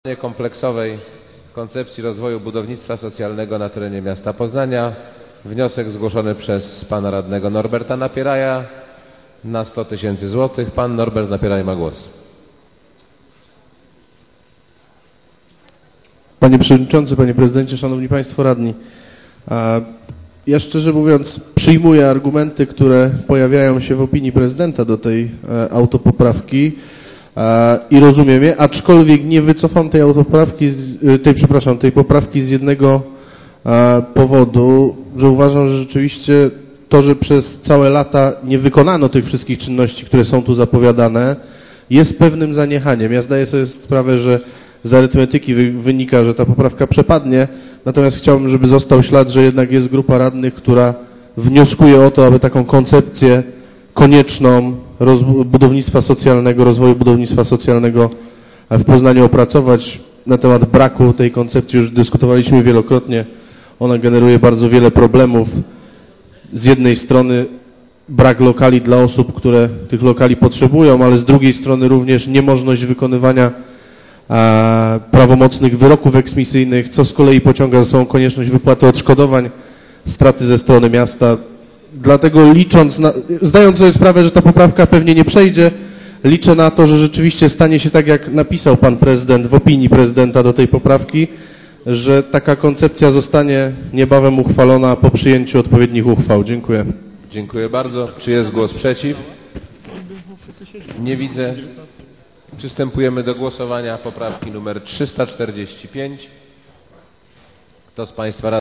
Kompleksowej koncepcji rozwoju budownictwa socjalnego na terenie miasta Poznania. Wniosek zgłoszony przez pana radnego Norberta Napieraja na 100 000 złotych. Pan Norbert Napieraj ma głos. Panie Przewodniczący, Panie Prezydencie, Szanowni Państwo Radni. Ja szczerze mówiąc przyjmuję argumenty, które pojawiają się w opinii prezydenta do tej autopoprawki i rozumiem je, aczkolwiek nie wycofam tej tej poprawki z jednego powodu, że uważam, że rzeczywiście to, że przez całe lata nie wykonano tych wszystkich czynności, które są tu zapowiadane, jest pewnym zaniechaniem. Ja zdaję sobie sprawę, że z arytmetyki wynika, że ta poprawka przepadnie, natomiast chciałbym, żeby został ślad, że jednak jest grupa radnych, która wnioskuje o to, aby taką koncepcję konieczną budownictwa socjalnego, rozwoju budownictwa socjalnego w Poznaniu opracować. Na temat braku tej koncepcji już dyskutowaliśmy wielokrotnie. Ona generuje bardzo wiele problemów. Z jednej strony brak lokali dla osób, które tych lokali potrzebują, ale z drugiej strony również niemożność wykonywania prawomocnych wyroków eksmisyjnych, co z kolei pociąga za sobą konieczność wypłaty odszkodowań, straty ze strony miasta. Dlatego zdając sobie sprawę, że ta poprawka pewnie nie przejdzie, liczę na to, że rzeczywiście stanie się tak, jak napisał pan prezydent w opinii prezydenta do tej poprawki, że taka koncepcja zostanie niebawem uchwalona po przyjęciu odpowiednich uchwał. Dziękuję. Dziękuję bardzo. Czy jest głos przeciw? Nie widzę. Przystępujemy do głosowania poprawki numer 345. Kto z Państwa